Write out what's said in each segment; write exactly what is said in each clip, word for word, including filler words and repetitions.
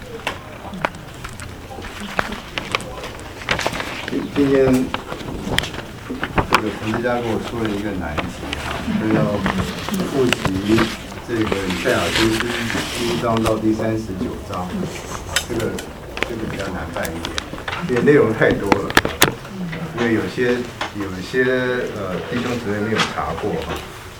今天这个陈志佳给我出了一个难题啊，就要复习这个以赛亚书第一章到第三十九章，这个这个比较难办一点，因为内容太多了，因为有些有些呃弟兄姊妹没有查过哈，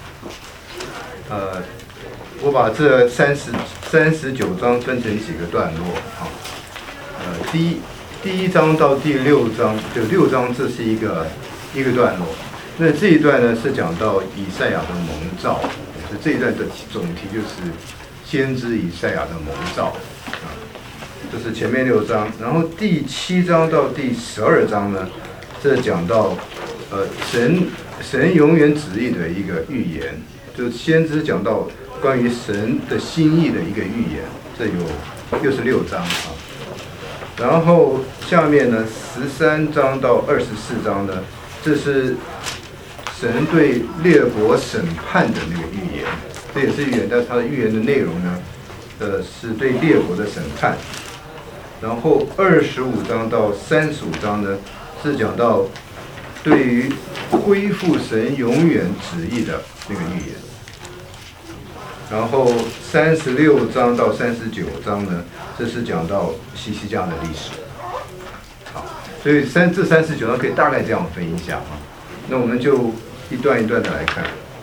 呃，我把这三十三十九章分成几个段落啊，呃，第一。第一章到第六章，就六章，这是一个一个段落。那这一段呢，是讲到以赛亚的蒙召，这一段的总题就是先知以赛亚的蒙召啊，这是前面六章。然后第七章到第十二章呢，这讲到呃神神永远旨意的一个预言，就是先知讲到关于神的心意的一个预言，这有又是六章啊。然后下面呢，十三章到二十四章呢，这是神对列国审判的那个预言，这也是预言，但是它的预言的内容呢，呃，是对列国的审判。然后二十五章到三十五章呢，是讲到对于恢复神永远旨意的那个预言。然后三十六章到三十九章呢，这是讲到希西家的历史。好，所以三这三十九章可以大概这样分一下啊。那我们就一段一段的来看。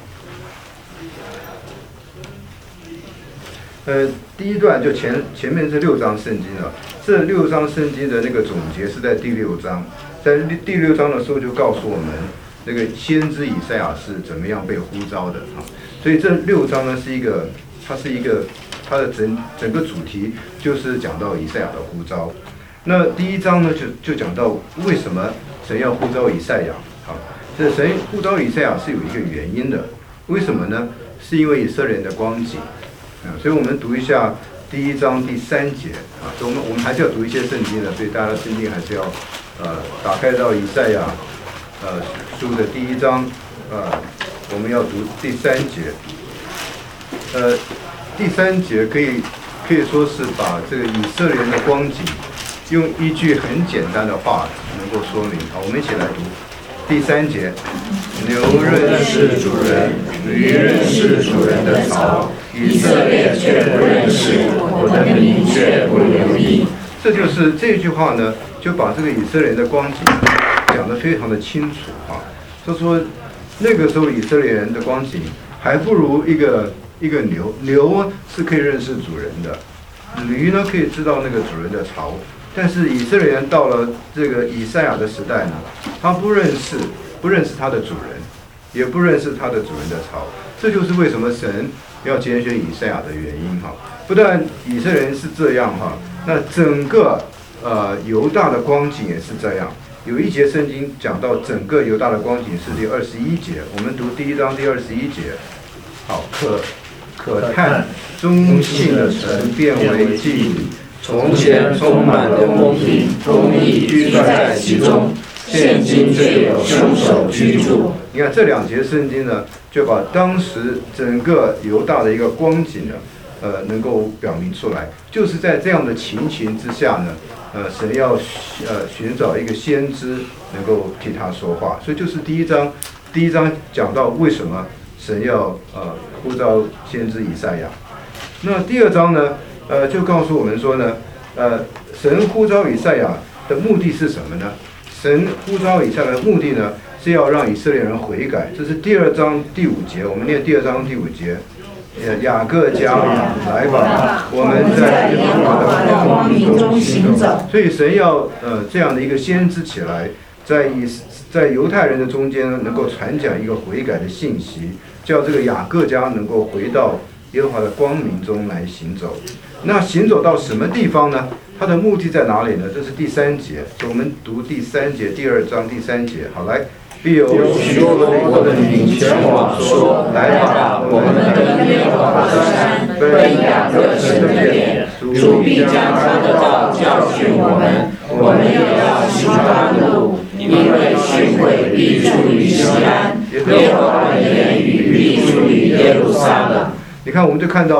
呃，第一段就前前面这六章圣经了，这六章圣经的那个总结是在第六章，在第六章的时候就告诉我们，那个先知以赛亚是怎么样被呼召的啊。所以这六章呢是一个，它是一个，它的整整个主题就是讲到以赛亚的呼召。那第一章呢就就讲到为什么神要呼召以赛亚啊？这神呼召以赛亚是有一个原因的，为什么呢？是因为以色列人的光景啊。所以我们读一下第一章第三节啊。所以我们我们还是要读一些圣经的，所以大家圣经还是要呃打开到以赛亚呃书的第一章呃。我们要读第三节，呃，第三节可以可以说是把这个以色列人的光景，用一句很简单的话能够说明。好，我们一起来读第三节：牛认识主人，驴认识主人的槽，以色列却不认识，我的民却不留意。这就是这句话呢，就把这个以色列人的光景讲得非常的清楚啊，就说。那个时候以色列人的光景还不如一个一个牛，牛是可以认识主人的，驴呢可以知道那个主人的槽，但是以色列人到了这个以赛亚的时代呢，他不认识不认识他的主人，也不认识他的主人的槽，这就是为什么神要拣选以赛亚的原因哈。不但以色列人是这样哈，那整个呃犹大的光景也是这样。有一节圣经讲到整个犹大的光景是第二十一节，我们读第一章第二十一节。好，可可叹忠信的城变为妓女，从前充满了公平，公义居住在其中，现今却有凶手居住。你看这两节圣经呢，就把当时整个犹大的一个光景呢，呃，能够表明出来。就是在这样的情形之下呢。呃，神要呃寻找一个先知能够替他说话，所以就是第一章，第一章讲到为什么神要呃呼召先知以赛亚。那第二章呢，呃就告诉我们说呢，呃神呼召以赛亚的目的是什么呢？神呼召以赛亚的目的呢是要让以色列人悔改，这是第二章第五节，我们念第二章第五节。雅各家来吧，我们在耶和华的光明中行走。所以神要呃这样的一个先知起来，在以在犹太人的中间能够传讲一个悔改的信息，叫这个雅各家能够回到耶和华的光明中来行走。那行走到什么地方呢？它的目的在哪里呢？这是第三节，我们读第三节第二章第三节。好，来。必有许多国的民前往说：“来吧，我们登耶和华的山，奔雅各神的殿。主必将他的道教训我们，我们也要行他的路，因为训诲必出于西安，耶和华的言语必出于耶路撒冷。”你看，我们就看到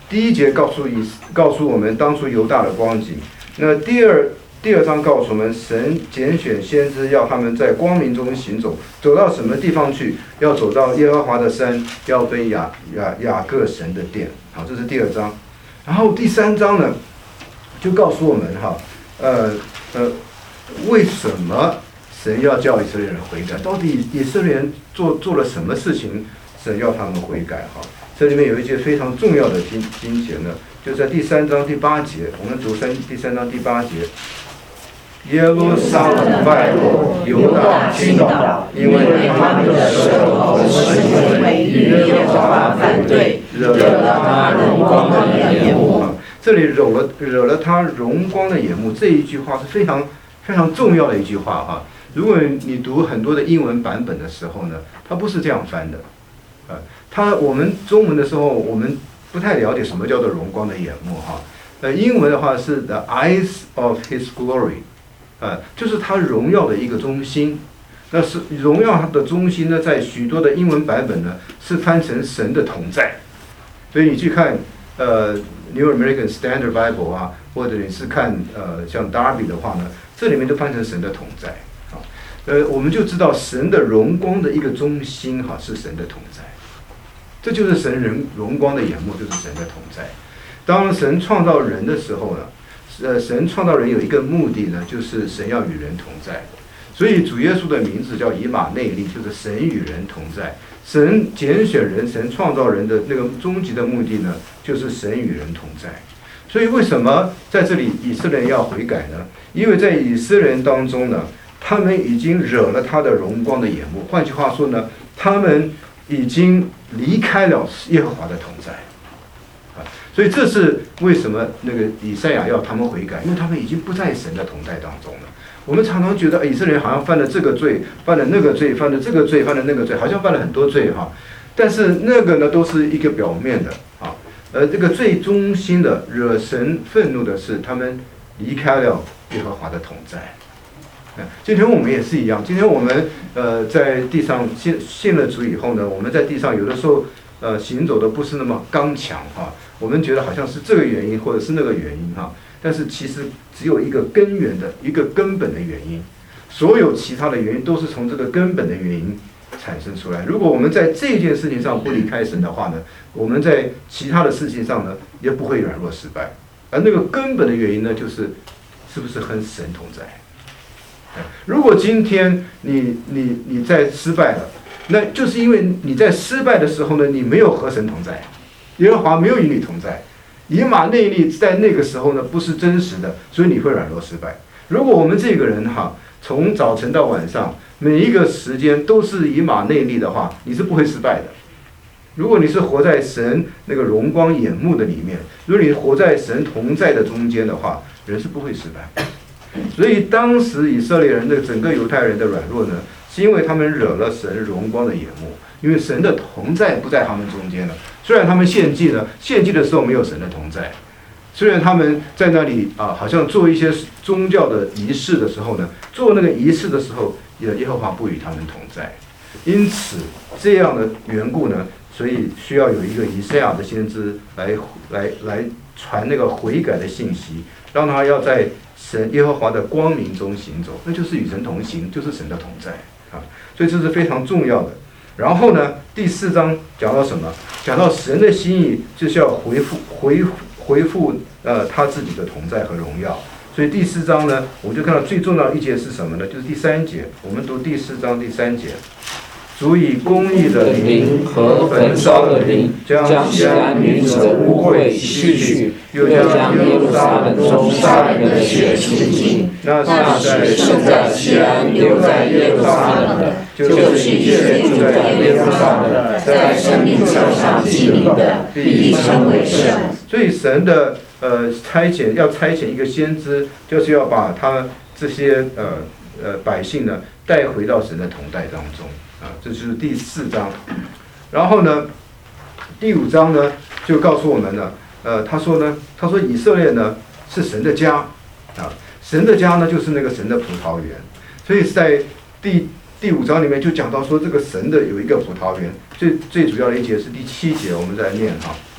第一节告诉以告诉我们当初犹大的光景，那第二第二章告诉我们，神拣选先知要他们在光明中行走，走到什么地方去？要走到耶和华的山，要奔雅雅雅各神的殿。好，这是第二章。然后第三章呢，就告诉我们哈，呃呃，为什么神要叫以色列人悔改？到底以色列人做做了什么事情，神要他们悔改？哈，这里面有一节非常重要的经经节呢，就在第三章第八节。我们读三第三章第八节。耶路撒冷败落，犹大倾倒，因为他们的舌头和行为与耶和华反对，惹了他荣光的眼目。这里惹了惹了他荣光的眼目，这一句话是非常非常重要的一句话哈。如果你读很多的英文版本的时候呢，它不是这样翻的，啊，它我们中文的时候我们不太了解什么叫做荣光的眼目哈。呃，英文的话是 the eyes of His glory。呃，就是他荣耀的一个中心，那是荣耀它的中心呢，在许多的英文版本呢是翻成神的同在，所以你去看呃 New American Standard Bible 啊，或者你是看呃像 Darby 的话呢，这里面都翻成神的同在啊，呃，我们就知道神的荣光的一个中心哈、啊、是神的同在，这就是神人荣光的眼目，就是神的同在。当神创造人的时候呢。呃，神创造人有一个目的呢，就是神要与人同在，所以主耶稣的名字叫以马内利，就是神与人同在。神拣选人，神创造人的那个终极的目的呢，就是神与人同在。所以为什么在这里以色列人要悔改呢？因为在以色列人当中呢，他们已经惹了他的荣光的眼目。换句话说呢，他们已经离开了耶和华的同在。所以这是为什么那个以赛亚要他们悔改，因为他们已经不在神的同在当中了。我们常常觉得以色列人好像犯了这个罪，犯了那个罪，犯了这个罪，犯了那个罪，好像犯了很多罪哈。但是那个呢，都是一个表面的啊。呃，这个最中心的惹神愤怒的是，他们离开了耶和华的同在。今天我们也是一样，今天我们呃在地上信信了主以后呢，我们在地上有的时候呃行走的不是那么刚强哈。我们觉得好像是这个原因，或者是那个原因哈，但是其实只有一个根源的一个根本的原因，所有其他的原因都是从这个根本的原因产生出来。如果我们在这件事情上不离开神的话呢，我们在其他的事情上呢也不会软弱失败。而那个根本的原因呢，就是是不是和神同在？如果今天你你你在失败了，那就是因为你在失败的时候呢，你没有和神同在。耶和华没有与你同在，以马内利在那个时候呢不是真实的，所以你会软弱失败。如果我们这个人哈，从早晨到晚上每一个时间都是以马内利的话，你是不会失败的。如果你是活在神那个荣光眼目的里面，如果你活在神同在的中间的话，人是不会失败。所以当时以色列人的整个犹太人的软弱呢，是因为他们惹了神荣光的眼目，因为神的同在不在他们中间了。虽然他们献祭呢，献祭的时候没有神的同在；虽然他们在那里啊，好像做一些宗教的仪式的时候呢，做那个仪式的时候，也耶和华不与他们同在。因此，这样的缘故呢，所以需要有一个以赛亚的先知来来来传那个悔改的信息，让他要在神耶和华的光明中行走，那就是与神同行，就是神的同在啊。所以这是非常重要的。然后呢，第四章讲到什么？讲到神的心意就是要回复、回回复呃他自己的同在和荣耀。所以第四章呢，我们就看到最重要的一节是什么呢？就是第三节。我们读第四章第三节。主以公义的灵和焚烧的灵，将西安女子的污秽洗去，又将耶路撒冷中杀人的血清净。那是生在西安、留在耶路撒冷的，就是一切住在耶路撒冷的，在生命册上记名的，必称为圣。所以神的呃差遣，要差遣一个先知，就是要把他这些呃呃百姓呢带回到神的同在当中。啊，这就是第四章。然后呢，第五章呢就告诉我们了。呃，他说呢，他说以色列呢是神的家啊，神的家呢就是那个神的葡萄园。所以在第第五章里面就讲到说，这个神的有一个葡萄园。最最主要的一节是第七节，我们再念哈。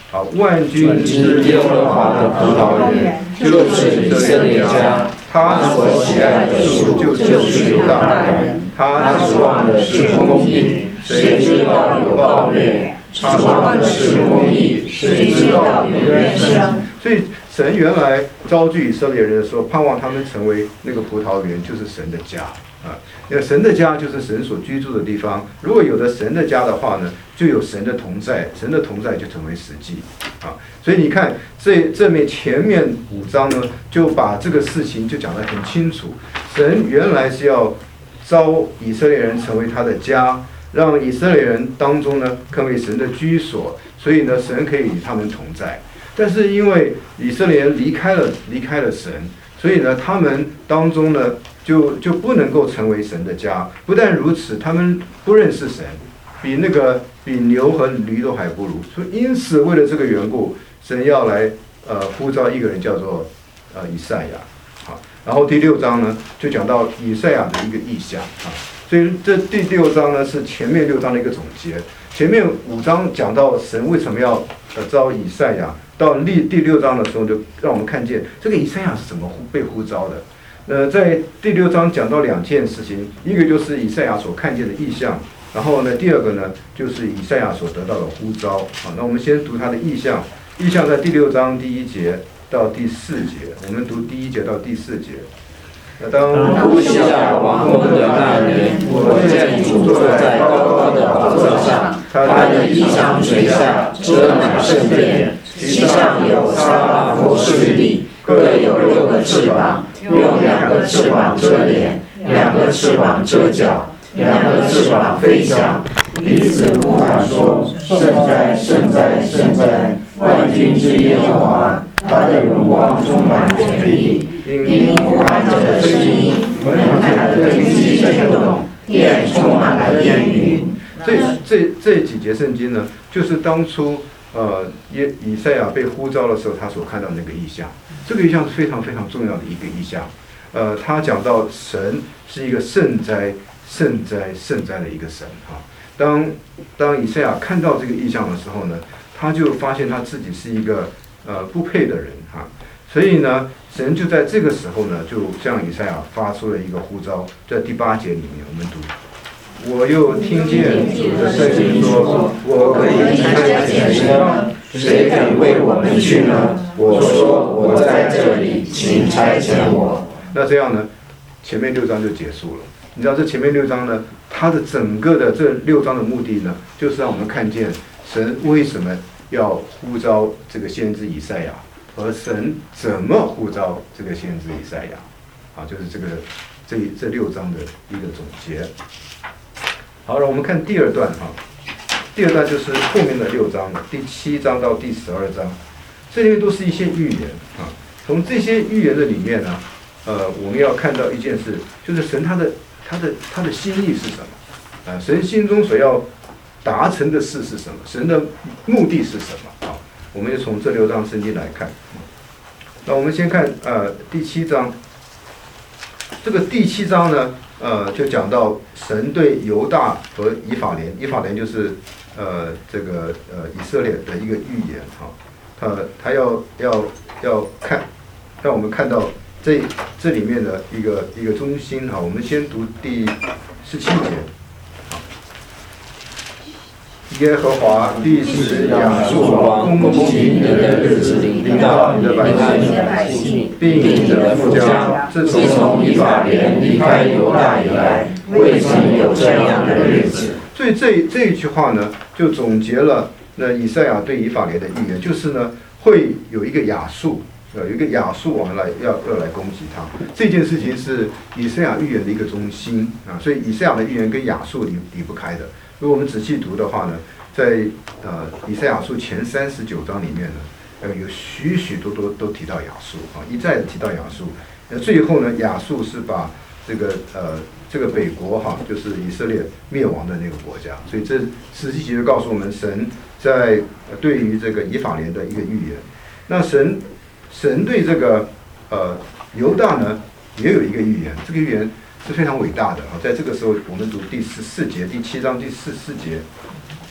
好，万军之耶和华的葡萄园就是以色列家，他所喜爱的树就是犹大人，他指望的是公义，谁知道有暴虐？他指望的是公义，谁知道有冤声？所以神原来召聚以色列人的时候，盼望他们成为那个葡萄园，就是神的家。啊，那个神的家就是神所居住的地方。如果有了神的家的话呢，就有神的同在，神的同在就成为实际啊。所以你看这这面前面五章呢，就把这个事情就讲得很清楚。神原来是要召以色列人成为他的家，让以色列人当中呢成为神的居所，所以呢神可以与他们同在。但是因为以色列人离开了离开了神，所以呢他们当中呢。就就不能够成为神的家。不但如此，他们不认识神，比那个比牛和驴都还不如。所以因此，为了这个缘故，神要来呃呼召一个人，叫做呃以赛亚。好，然后第六章呢，就讲到以赛亚的一个意象啊。所以这第六章呢是前面六章的一个总结。前面五章讲到神为什么要呃召以赛亚，到第第六章的时候，就让我们看见这个以赛亚是怎么被呼召的。呃，在第六章讲到两件事情，一个就是以赛亚所看见的异象，然后呢，第二个呢就是以赛亚所得到的呼召。好，那我们先读他的异象。异象在第六章第一节到第四节，我们读第一节到第四节。那当呼下王宫的那年，我见主坐在高高的宝座上，他的衣裳垂下，遮满圣殿，其上有撒拉弗势力，各有六个翅膀。用两个翅膀遮脸，两个翅膀遮脚，两个翅膀飞翔，彼此呼喊说：圣哉，圣哉，圣哉！万军之耶和华，他的荣光充满全地。因呼喊者的声音，门槛的根基震动，殿充满了烟云。 这这这几节圣经呢，就是当初呃耶以赛亚被呼召的时候，他所看到的那个异象。这个异象是非常非常重要的一个异象，呃，他讲到神是一个圣哉、圣哉、圣哉的一个神啊。当当以赛亚看到这个异象的时候呢，他就发现他自己是一个呃不配的人哈、啊，所以呢，神就在这个时候呢，就向以赛亚发出了一个呼召，在第八节里面我们读。我又听见主的声音说：“我可以差遣谁呢？谁肯为我们去呢？”我说：“我在这里，请差遣我。”那这样呢，前面六章就结束了。你知道这前面六章呢，它的整个的这六章的目的呢，就是让我们看见神为什么要呼召这个先知以赛亚，而神怎么呼召这个先知以赛亚。啊，就是这个这这六章的一个总结。好了，我们看第二段哈，第二段就是后面的六章了，第七章到第十二章，这里面都是一些预言啊。从这些预言的里面呢，呃，我们要看到一件事，就是神他的他的他的心意是什么？啊，神心中所要达成的事是什么？神的目的是什么？啊，我们就从这六章圣经来看。那我们先看呃第七章，这个第七章呢。呃，就讲到神对犹大和以法莲，以法莲就是呃这个呃以色列的一个预言哈，他他要要要看，让我们看到这这里面的一个一个中心哈。我们先读第十七节。耶和华必使亚述王攻击你的日子临到你的百姓，并你的父家。自从以法莲离开犹大以来，未曾有这样的日子。所以这这一句话呢，就总结了那以赛亚对以法莲的预言，就是呢会有一个亚述，有一个亚述王来要要来攻击他。这件事情是以赛亚预言的一个中心啊，所以以赛亚的预言跟亚述离离不开的。如果我们仔细读的话呢，在呃以赛亚书前三十九章里面呢，呃有许许多多都提到亚述啊，一再的提到亚述。那最后呢，亚述是把这个呃这个北国哈，就是以色列灭亡的那个国家。所以这实际其实告诉我们，神在对于这个以法莲的一个预言。那神神对这个呃犹大呢也有一个预言，这个预言是非常伟大的啊。在这个时候，我们读第十四节，第七章第四四节。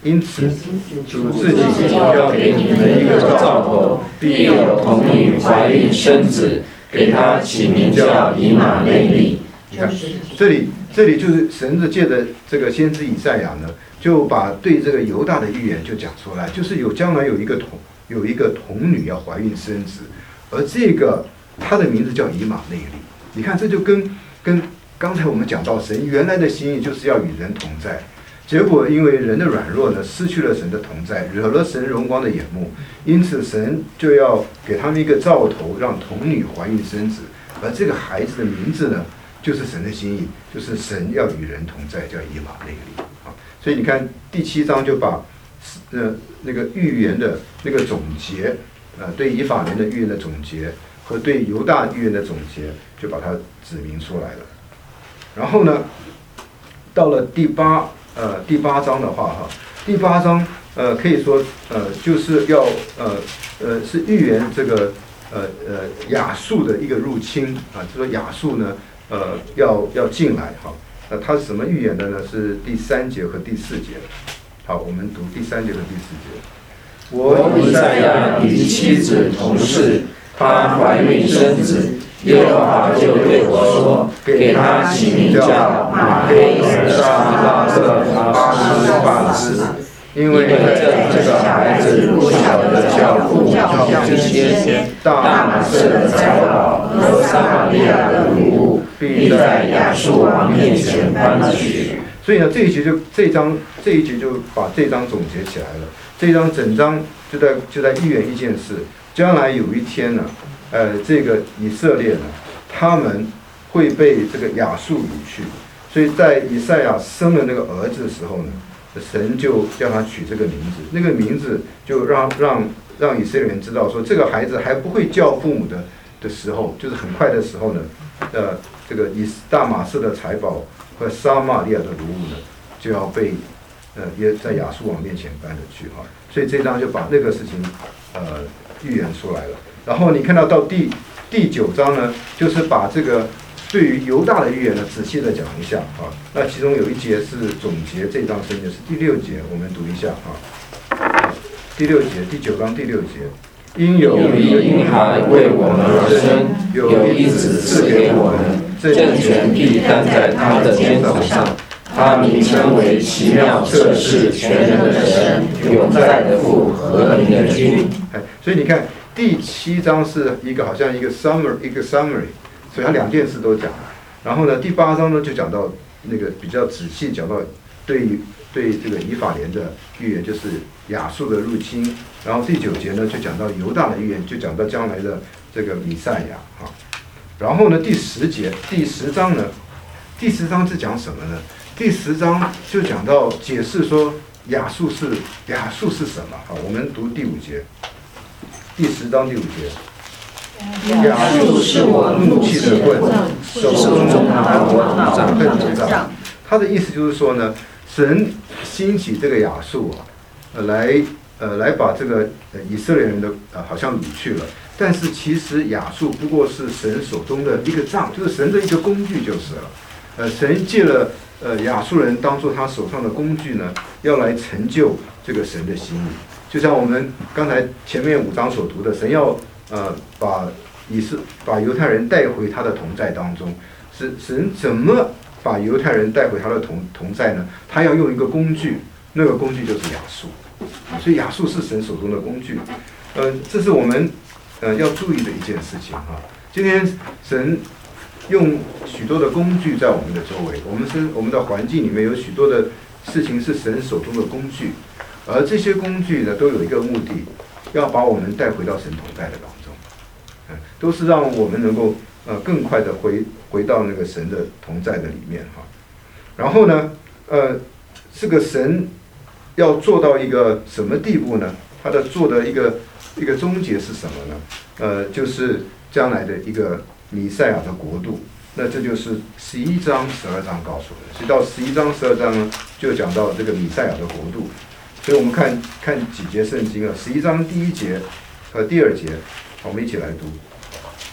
因此主自己要给你们一个兆头， 必有童女怀孕生子，给他起名叫以马内利。 你看，这里这里就是神的借着这个先知以赛亚呢，就把对这个犹大的预言就讲出来，就是有将来有一个童有一个童女要怀孕生子，而这个她的名字叫以马内利。你看，这就跟跟刚才我们讲到神原来的心意就是要与人同在，结果因为人的软弱呢，失去了神的同在，惹了神荣光的眼目，因此神就要给他们一个兆头，让童女怀孕生子，而这个孩子的名字呢，就是神的心意，就是神要与人同在，叫以马内利啊。所以你看第七章就把呃那个预言的那个总结，呃对以法莲的预言的总结和对犹大预言的总结，就把它指明出来了。然后呢，到了第八呃第八章的话哈，第八章呃可以说呃就是要呃呃是预言这个呃呃亚述的一个入侵啊，就说亚述呢呃要要进来哈。那它是什么预言的呢？是第三节和第四节。好，我们读第三节和第四节。 我以赛亚与妻子同室，她怀孕生子，耶和华就对我说，给她起名叫马黑尔沙拉特巴斯巴斯，因为这这个孩子不晓得叫父叫这些大马色的财宝和撒玛利亚的礼物，必在亚述王面前搬去。 所以呢，这一节就这一章这一节就把这一章总结起来了。这一章整章就在就在预言一件事，将来有一天呢，呃，这个以色列呢，他们会被这个亚述掳去。所以在以赛亚生了那个儿子的时候呢，神就叫他取这个名字，那个名字就让让让以色列人知道说，这个孩子还不会叫父母的的时候，就是很快的时候呢，呃，这个以大马士的财宝和撒玛利亚的掳物呢，就要被呃也在亚述王面前搬了去哈。所以这章就把那个事情呃预言出来了。然后你看到到第第九章呢，就是把这个对于犹大的预言呢仔细的讲一下啊。那其中有一节是总结这章圣经，是第六节，我们读一下啊。第六节，第九章第六节。因有一婴孩为我们而生，有一子赐给我们，政权必担在他的肩头上。他名称为奇妙测试、全能的神、永在的父、和平的君。 所以你看，第七章是一个好像一个 summary， 一个 summary， 所以他两件事都讲了。然后呢，第八章呢就讲到那个比较仔细讲到对对这个以法莲的预言，就是亚述的入侵。然后第九节呢就讲到犹大的预言，就讲到将来的这个弥赛亚啊。然后呢，第十节第十章呢，第十章是讲什么呢？第十章就讲到解释说亚述是亚述是什么？好，我们读第五节，第十章第五节。亚述是我怒气的棍，手中拿我恼恨之杖。他的意思就是说呢，神兴起这个亚述啊，呃，来呃来把这个呃以色列人的呃好像掳去了，但是其实亚述不过是神手中的一个杖，就是神的一个工具就是了。呃，神借了呃亚述人当做他手上的工具呢，要来成就这个神的心意。就像我们刚才前面五章所读的，神要呃把以色把犹太人带回他的同在当中，是神怎么把犹太人带回他的同同在呢？他要用一个工具，那个工具就是亚述，所以亚述是神手中的工具。呃，这是我们呃要注意的一件事情哈。今天神用许多的工具在我们的周围，我们是我们的环境里面有许多的事情是神手中的工具，而这些工具呢都有一个目的，要把我们带回到神同在的当中，嗯，都是让我们能够呃更快的回回到那个神的同在的里面哈。然后呢，呃，这个神要做到一个什么地步呢？他的做的一个一个终结是什么呢？呃，就是将来的一个弥赛亚的国度。那这就是十一章、十二章告诉我们。所以到十一章、十二章呢，就讲到这个弥赛亚的国度。所以我们看看几节圣经啊，十一章第一节和第二节，我们一起来读。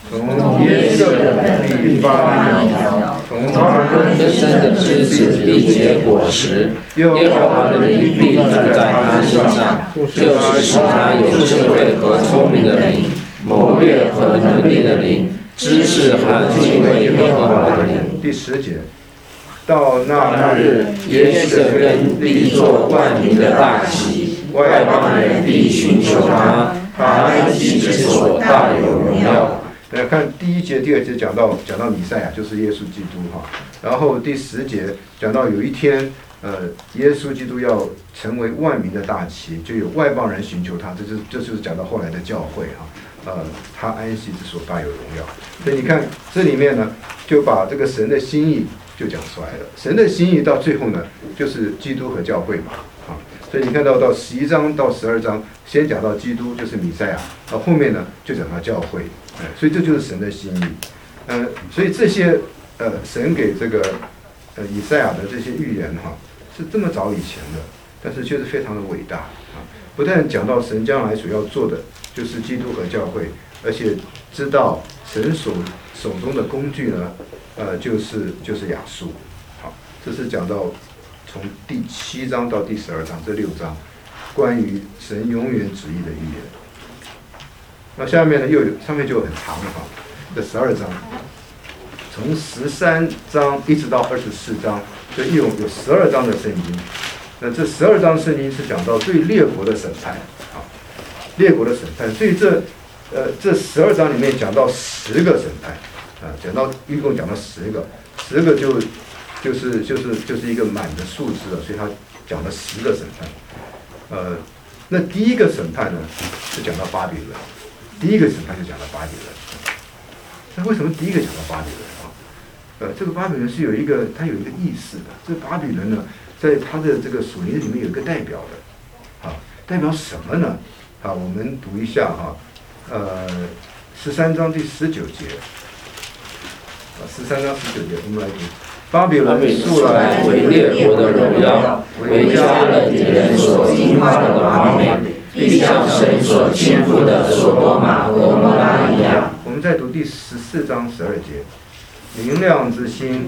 从耶色必发苗，从他根生的枝子必结果实。耶和华的灵必住在他身上，就是使他有智慧和聪明的灵，谋略和能力的灵，知识和敬畏耶和华的灵。 第十节，到那日，耶色根立作万民的大旗，外邦人必寻求他，他安息之所大有荣耀。 来看第一节、第二节讲到讲到弥赛亚，就是耶稣基督哈。然后第十节讲到有一天，呃，耶稣基督要成为万民的大旗，就有外邦人寻求他，这就是这就是讲到后来的教会哈。呃，他安息之所大有荣耀。所以你看这里面呢，就把这个神的心意就讲出来了。神的心意到最后呢，就是基督和教会嘛啊。所以你看到到十一章到十二章，先讲到基督就是弥赛亚，然后后面呢就讲到教会。所以这就是神的心意，呃，所以这些呃神给这个呃以赛亚的这些预言哈，是这么早以前的，但是却是非常的伟大啊！不但讲到神将来所要做的就是基督和教会，而且知道神手手中的工具呢，呃，就是就是亚述。好，这是讲到从第七章到第十二章这六章关于神永远旨意的预言。那下面呢，又有上面就很长了哈，这十二章，从十三章一直到二十四章，就一共有十二章的圣经。那这十二章圣经是讲到对列国的审判啊，列国的审判。所以这呃这十二章里面讲到十个审判啊，讲到一共讲到十个，十个就就是就是就是一个满的数字了，所以他讲了十个审判。呃，那第一个审判呢是讲到巴比伦。第一个审判就讲到巴比伦，那为什么第一个讲到巴比伦啊？呃，这个巴比伦是有一个，它有一个意思的。这个巴比伦呢，在它的这个属灵里面有一个代表的，啊，代表什么呢？啊，我们读一下哈，呃，十三章第十九节，啊，十三章十九节，我们来读。巴比伦素来为列国的荣耀，为加勒底人所惊怕的华美。必像神所倾覆的所多玛和蛾摩拉一样。 我们再读第十四章十二节，明亮之星，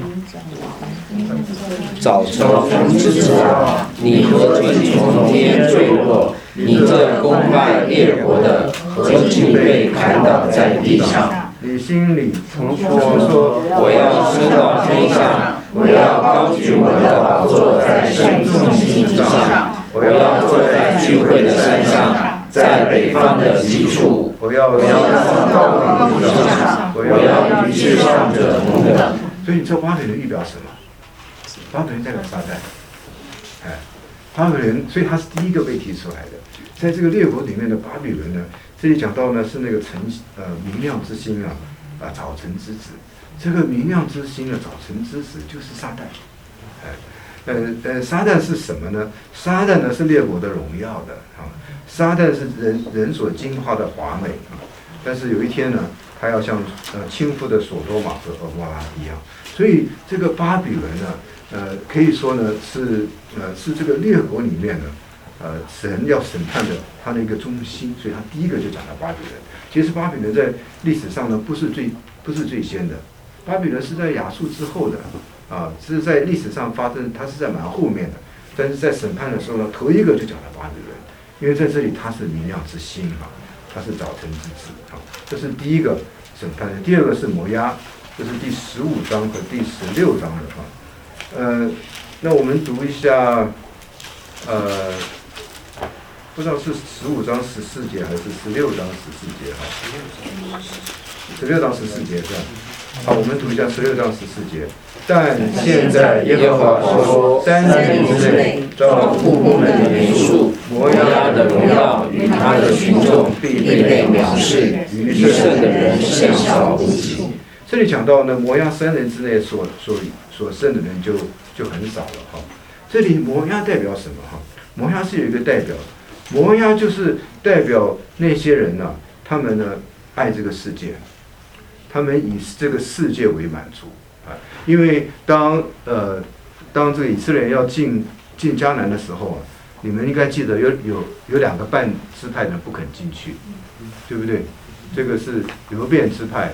早晨之子啊，你何竟从天坠落？你这攻败列国的，何竟被砍倒在地上？ 你心里曾说：我要升到天上，我要高举我的宝座在圣众星之上。我要坐在聚会的山上，在北方的极处。 我要从高岭之上，我要与至上者同等。 所以你知道巴比伦预表什么？巴比伦代表撒旦，哎，巴比伦，所以他是第一个被提出来的。在这个列国里面的巴比伦呢，这里讲到呢是那个晨呃明亮之星啊啊早晨之子。这个明亮之星的早晨之子就是撒旦，哎。呃呃，撒旦是什么呢？撒旦呢是列国的荣耀的啊，撒旦是人人所惊夸的华美啊。但是有一天呢，他要像呃倾覆的所多玛和蛾摩拉一样。所以这个巴比伦呢，呃，可以说呢是呃是这个列国里面呢，呃神要审判的他的一个中心。所以他第一个就讲到巴比伦。其实巴比伦在历史上呢不是最不是最先的，巴比伦是在亚述之后的。啊，这是在历史上发生，它是在蛮后面的，但是在审判的时候呢，头一个就讲到巴比伦，因为在这里它是明亮之星啊，它是早晨之子啊，这是第一个审判的。第二个是摩押，这是第十五章和第十六章的啊，呃，那我们读一下，呃，不知道是十五章十四节还是十六章十四节哈，十六章十四节这样。好，我们读一下十六章十四节。但现在耶和华说，三年之内，照父母们的年数，摩押的荣耀与他的群众必被藐视，余剩的人甚少无几。这里讲到呢，摩押三年之内所所所剩的人就就很少了哈。这里摩押代表什么哈？摩押是有一个代表，摩押就是代表那些人呢、啊，他们呢爱这个世界。他们以这个世界为满足啊，因为当呃当这个以色列人要进进迦南的时候啊，你们应该记得有有有两个半支派的人不肯进去，对不对？这个是流便支派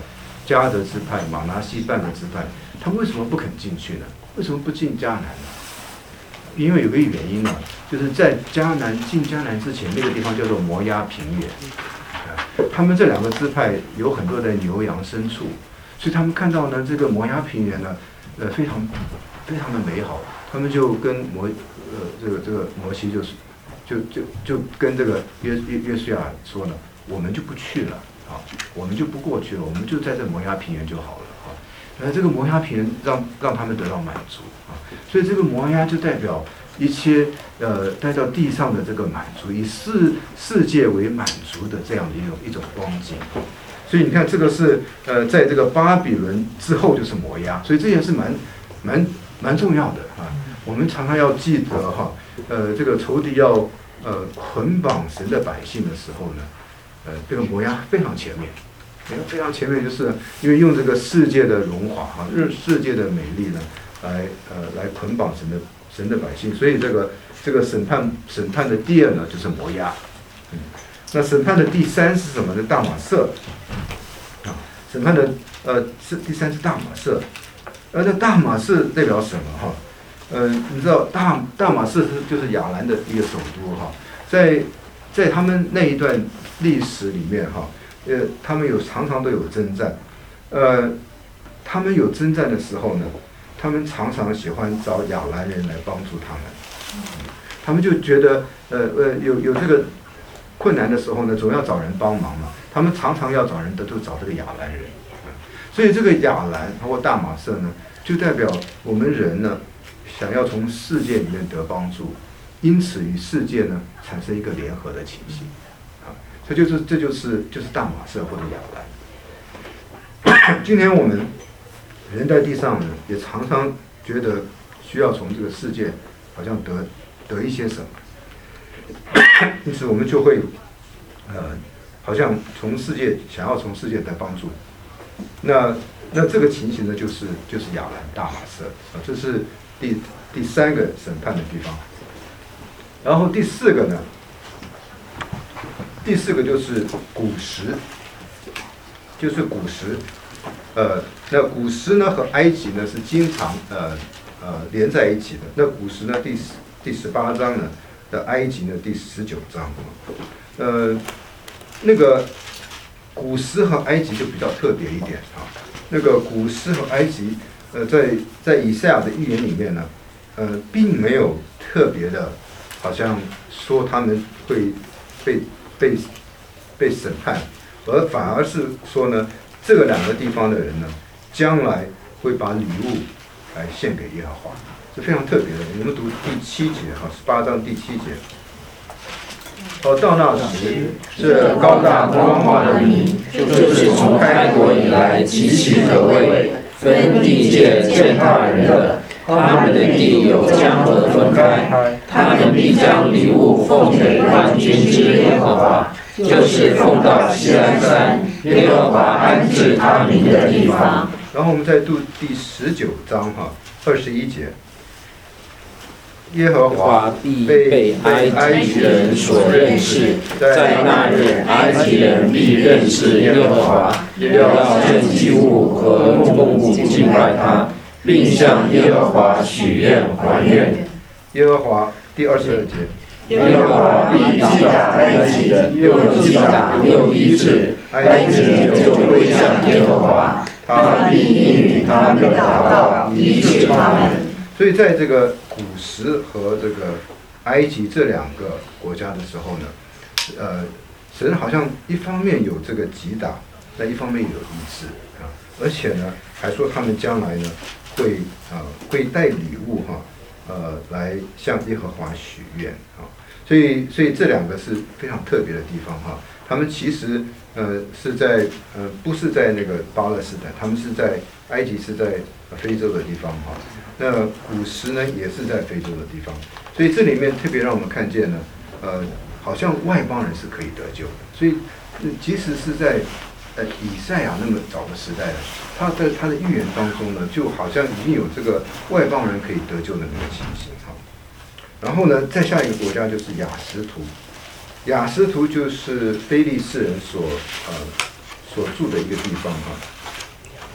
迦得支派、马拿西半个支派，他们为什么不肯进去呢？为什么不进迦南呢？因为有个原因呢，就是在迦南进迦南之前，那个地方叫做摩押平原，他们这两个支派有很多的牛羊牲畜，所以他们看到呢这个摩押平原呢，呃非常非常的美好，他们就跟摩呃这个这个摩西就是就就就跟这个约约约书亚说呢，我们就不去了啊，我们就不过去了，我们就在这摩押平原就好了啊。呃，这个摩押平原让让他们得到满足啊，所以这个摩押就代表一切呃带到地上的这个满足，以世世界为满足的这样的一种一种光景。所以你看，这个是呃在这个巴比伦之后就是摩押，所以这也是蛮蛮蛮重要的啊。我们常常要记得哈，呃，这个仇敌要呃捆绑神的百姓的时候呢，呃，这个摩押非常前面。非常前面，就是因为用这个世界的荣华哈，世界的美丽呢，来呃来捆绑神的神的百姓，所以这个这个审判审判的第二呢就是摩押，嗯，那审判的第三是什么呢？大马色，啊，审判的呃是第三是大马色，呃，那大马色代表什么哈？呃，你知道大大马色是就是亚兰的一个首都哈，在在他们那一段历史里面哈。呃，他们有常常都有征战，呃，他们有征战的时候呢，他们常常喜欢找亚兰人来帮助他们，他们就觉得，呃呃，有有这个困难的时候呢，总要找人帮忙嘛，他们常常要找人的都找这个亚兰人，所以这个亚兰或大马色呢，就代表我们人呢，想要从世界里面得帮助，因此与世界呢产生一个联合的情形。这就是这就是就是大马色或者亚兰。今天我们人在地上呢，也常常觉得需要从这个世界好像得得一些什么，因此我们就会呃好像从世界想要从世界得帮助。那那这个情形呢，就是就是亚兰大马色啊，这是第第三个审判的地方。然后第四个呢？第四个就是古时，就是古时，呃，那古时呢和埃及呢是经常呃呃连在一起的。那古时呢第十第十八章呢的埃及呢第十九章，呃，那个古时和埃及就比较特别一点啊。那个古时和埃及，呃，在在以赛亚的预言里面呢，呃，并没有特别的，好像说他们会被。被被审判，而反而是说呢，这个两个地方的人呢，将来会把礼物来献给耶和华，是非常特别的。我们读第七节哈，十八章第七节。哦，到那时，这高大光华的民，就是从开国以来极其可畏，分地界践踏人的。他们的地有江河分开，他们必将礼物奉给万军之耶和华，就是奉到锡安山，耶和华安置他名的地方。然后我们再读第十九章哈，二十一节。耶和华必被埃及人所认识，在那日，埃及人必认识耶和华，要献祭物和供物敬拜他。并向耶和华许愿还愿。耶和华第二十二节。耶和华必击打埃及人，又击打又医治，埃及人就归向耶和华，他必应允他们的祷告，医治他们。所以在这个古时和这个埃及这两个国家的时候呢，呃，神好像一方面有这个击打，那一方面有医治啊，而且呢，还说他们将来呢。会啊、呃，会带礼物哈，呃，来向耶和华许愿啊，所以所以这两个是非常特别的地方哈。他们其实呃是在呃不是在那个巴勒斯坦，他们是在埃及是在非洲的地方哈。那古时呢也是在非洲的地方，所以这里面特别让我们看见呢，呃，好像外邦人是可以得救的。所以即使是在呃以赛亚那么早的时代了。他在他的预言当中呢，就好像已经有这个外邦人可以得救的那个情形哈。然后呢，再下一个国家就是亚实突，亚实突就是非利士人所呃所住的一个地方哈。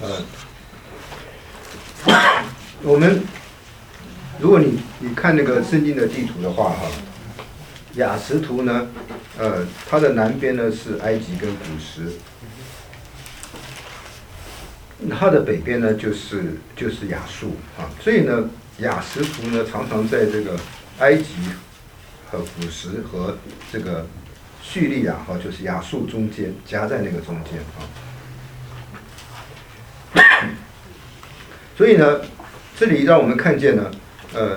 呃，我们如果你你看那个圣经的地图的话，哈，雅什图呢，呃，它的南边呢是埃及跟古时，它的北边呢就是就是亚述啊，所以呢，雅什图呢常常在这个埃及和古时和这个叙利亚哈，就是亚述中间夹在那个中间啊。所以呢，这里让我们看见呢，呃，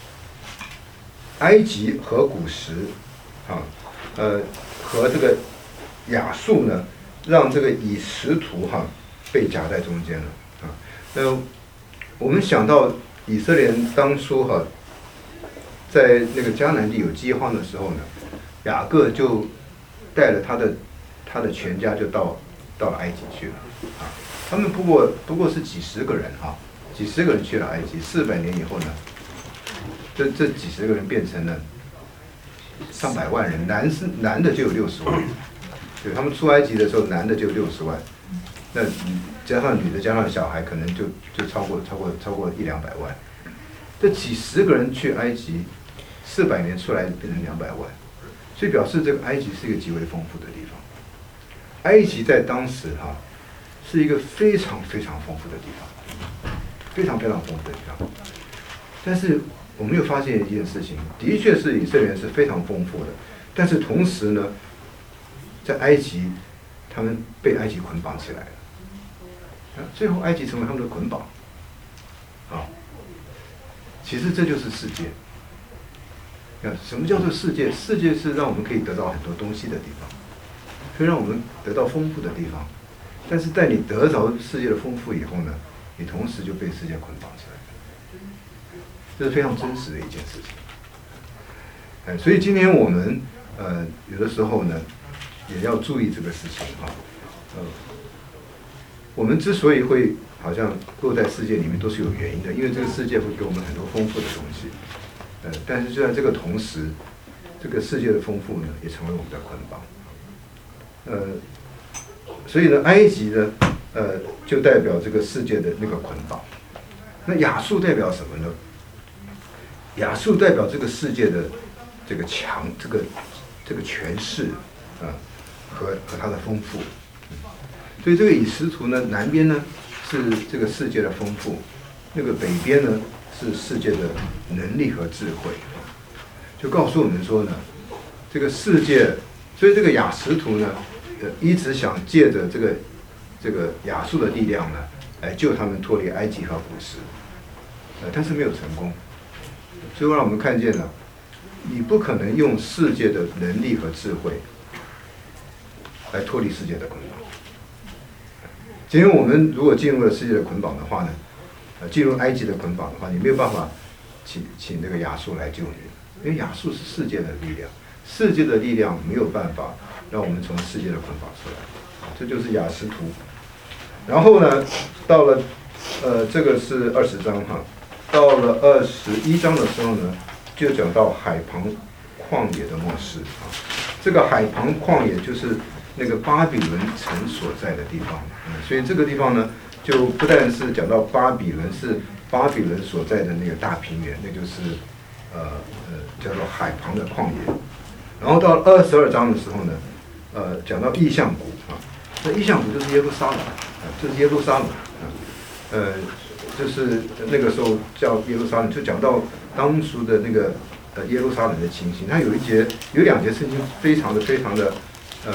埃及和古时啊，呃，和这个亚述呢，让这个以实图哈被夹在中间了啊。那我们想到以色列人当初哈，在那个迦南地有饥荒的时候呢，雅各就带了他的他的全家就到到了埃及去了啊。他们不过不过是几十个人啊，几十个人去了埃及。四百年以后呢，这这几十个人变成了上百万人，男是男的就有六十万，对，他们出埃及的时候，男的就六十万，那加上女的加上小孩，可能就就超过超过超过一两百万。这几十个人去埃及，四百年出来变成两百万，所以表示这个埃及是一个极为丰富的地方。埃及在当时哈、啊。是一个非常非常丰富的地方，非常非常丰富的地方。但是我们又发现一件事情，的确是以色列人是非常丰富的，但是同时呢，在埃及，他们被埃及捆绑起来了，啊，最后埃及成为他们的捆绑，啊，其实这就是世界。啊，什么叫做世界？世界是让我们可以得到很多东西的地方，可以让我们得到丰富的地方。但是在你得着世界的丰富以后呢，你同时就被世界捆绑起来，这是非常真实的一件事情。哎，所以今天我们呃有的时候呢，也要注意这个事情啊。呃，我们之所以会好像落在世界里面，都是有原因的，因为这个世界会给我们很多丰富的东西。呃，但是就在这个同时，这个世界的丰富呢，也成为我们的捆绑。呃。所以呢，埃及呢，呃，就代表这个世界的那个捆绑。那亚述代表什么呢？亚述代表这个世界的这个强，这个这个权势啊，和和它的丰富。所以这个以实图呢，南边呢是这个世界的丰富，那个北边呢是世界的能力和智慧。就告诉我们说呢，这个世界，所以这个雅什图呢。呃，一直想借着这个这个亚述的力量呢，来救他们脱离埃及和古时，呃，但是没有成功。最后让我们看见了，你不可能用世界的能力和智慧来脱离世界的捆绑。今天我们如果进入了世界的捆绑的话呢，呃，进入埃及的捆绑的话，你没有办法请请这个亚述来救你，因为亚述是世界的力量，世界的力量没有办法。让我们从世界的捆绑出来，这就是雅什图。然后呢，到了，呃，这个是二十章哈，到了二十一章的时候呢，就讲到海旁旷野的末世啊。这个海旁旷野就是那个巴比伦城所在的地方，嗯，所以这个地方呢，就不但是讲到巴比伦，是巴比伦所在的那个大平原，那就是呃呃叫做海旁的旷野。然后到二十二章的时候呢。呃，讲到异象谷啊，那异象谷就是耶路撒冷啊，这是耶路撒冷啊，呃，就是那个时候叫耶路撒冷，就讲到当初的那个呃耶路撒冷的情形。它有一节，有两节圣经非常的非常的呃，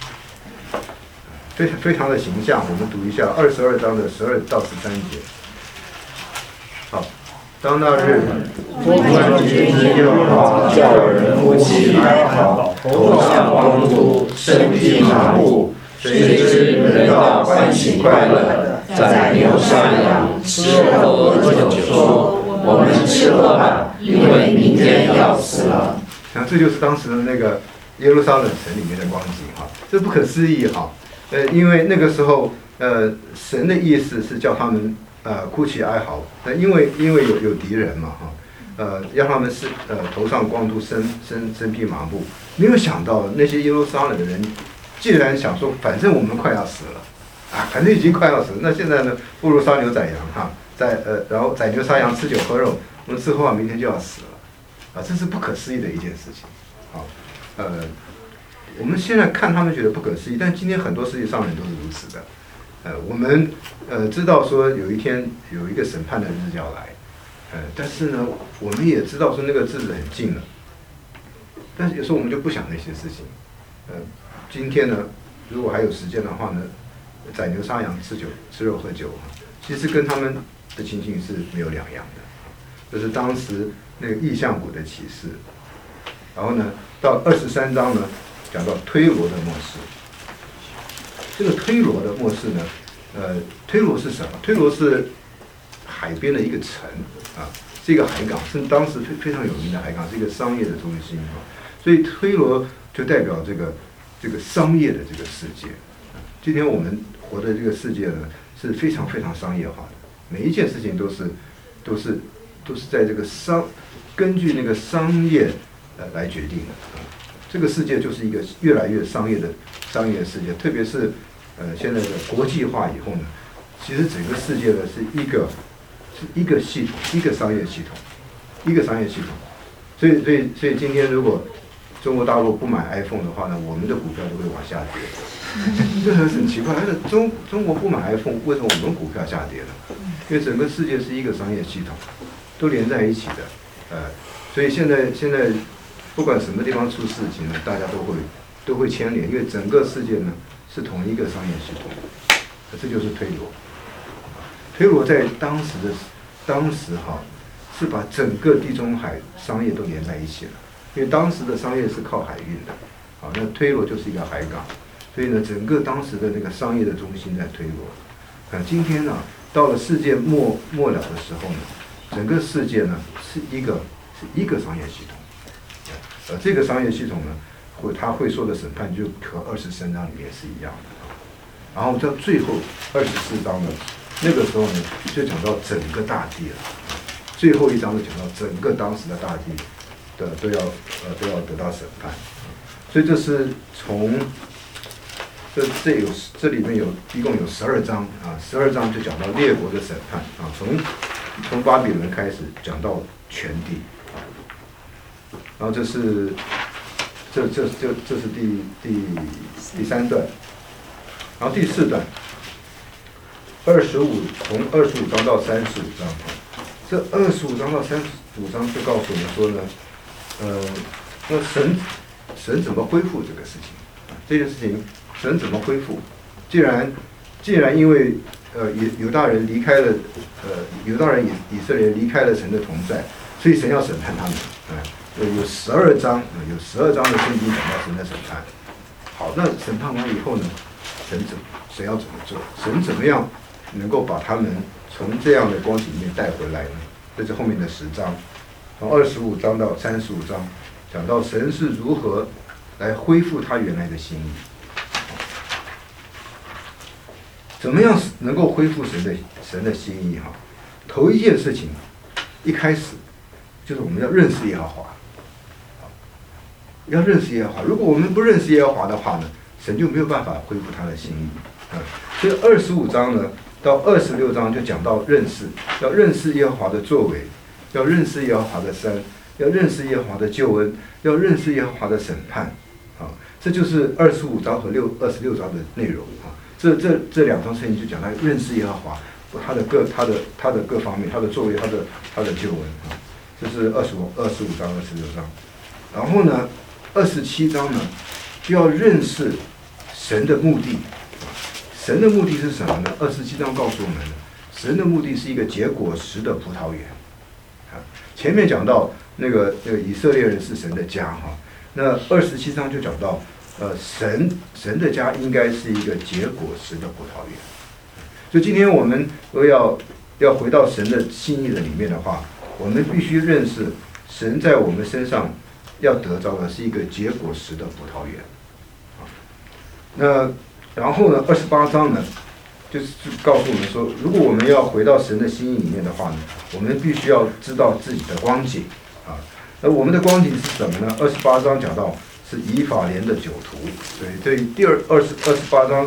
非常非常的形象。我们读一下二十二章的十二到十三节。好。当那日， 风传君之右华，叫人哭泣哀嚎，头上光秃，身披麻布，谁知人道欢喜快乐，宰牛杀羊，吃喝喝酒，说我们吃喝吧，因为明天要死了。 然后这就是当时的那个耶路撒冷城里面的光景哈，这不可思议哈。呃，因为那个时候，呃，神的意思是叫他们。呃，哭泣哀嚎，那因为因为有有敌人嘛哈，呃，让他们是呃头上光秃，身身身披麻布。没有想到那些耶路撒冷的人，竟然想说，反正我们快要死了， 啊，反正已经快要死了。那现在呢，不如杀牛宰羊哈，在呃，然后宰牛杀羊吃酒喝肉，我们吃喝完明天就要死了，啊，这是不可思议的一件事情。好，呃，我们现在看他们觉得不可思议，但今天很多世界上人都是如此的。呃，我们呃知道说有一天有一个审判的日子要来，呃，但是呢，我们也知道说那个日子很近了，但是有时候我们就不想那些事情。呃，今天呢，如果还有时间的话呢，宰牛杀羊吃酒吃肉喝酒，其实跟他们的情形是没有两样的。这是当时那个异象谷的启示。然后呢，到二十三章呢，讲到推罗的末世。这个推罗的末世呢，呃，推罗是什么？推罗是海边的一个城啊，是一个海港，是当时非非常有名的海港，是一个商业的中心啊。所以推罗就代表这个这个商业的这个世界。今天我们活的这个世界呢，是非常非常商业化的，每一件事情都是都是都是在这个商根据那个商业呃来决定的啊。这个世界就是一个越来越商业的商业的世界，特别是呃现在的国际化以后呢，其实整个世界呢是一个是一个系统，一个商业系统，一个商业系统。所以所以所以今天如果中国大陆不买 iPhone 的话呢，我们的股票就会往下跌。这很奇怪，中中国不买 iPhone， 为什么我们股票下跌呢？因为整个世界是一个商业系统，都连在一起的，呃，所以现在现在不管什么地方出事情呢，大家都会都会牵连，因为整个世界呢是同一个商业系统，这就是推罗。推罗在当时的当时哈是把整个地中海商业都连在一起了，因为当时的商业是靠海运的，好，那推罗就是一个海港。所以呢，整个当时的那个商业的中心在推罗。啊，今天呢，到了世界末末了的时候呢，整个世界呢是一个是一个商业系统。呃，这个商业系统呢，会他会受的审判就和二十三章里面是一样的。然后到最后二十四章呢，那个时候呢，就讲到整个大地了。最后一章就讲到整个当时的大地的都要呃都要得到审判。所以这是从这这有这里面有一共有十二章啊，十二章就讲到列国的审判啊，从从巴比伦开始讲到全地啊，然后这是这这这这是第第第三段，然后第四段二十五从二十五章到三十五章啊，这二十五章到三十五章就告诉我们说呢，呃，那神神怎么恢复这个事情啊？这件事情。神怎么恢复？既然既然因为呃犹犹大人离开了呃犹大人以以色列离开了神的同在，所以神要审判他们。啊、呃，有十二章，呃、有十二章的圣经讲到神的审判。好，那审判完以后呢，神怎神要怎么做？神怎么样能够把他们从这样的光景里面带回来呢？这是后面的十章，从二十五章到三十五章，讲到神是如何来恢复他原来的心意。怎么样能够恢复神的神的心意哈？头一件事情，一开始就是我们要认识耶和华，要认识耶和华。如果我们不认识耶和华的话呢，神就没有办法恢复他的心意啊。所以二十五章呢到二十六章就讲到认识，要认识耶和华的作为，要认识耶和华的山，要认识耶和华的救恩，要认识耶和华的审判啊。这就是二十五章和六二十六章的内容啊。这这这两章圣经就讲他认识耶和华，他的各他的他的各方面，他的作为，他的他的救恩啊，这是二十五二十五章二十六章。然后呢，二十七章呢就要认识神的目的，神的目的是什么呢？二十七章告诉我们，神的目的是一个结果实的葡萄园啊。前面讲到那个那个以色列人是神的家哈，那二十七章就讲到。呃，神神的家应该是一个结果实的葡萄园，所以今天我们都要要回到神的心意的里面的话，我们必须认识神在我们身上要得着的是一个结果实的葡萄园。那然后呢，二十八章呢，就是告诉我们说，如果我们要回到神的心意里面的话呢，我们必须要知道自己的光景啊。那我们的光景是什么呢？二十八章讲到。是以法莲的酒徒，对，这第二二十二十八章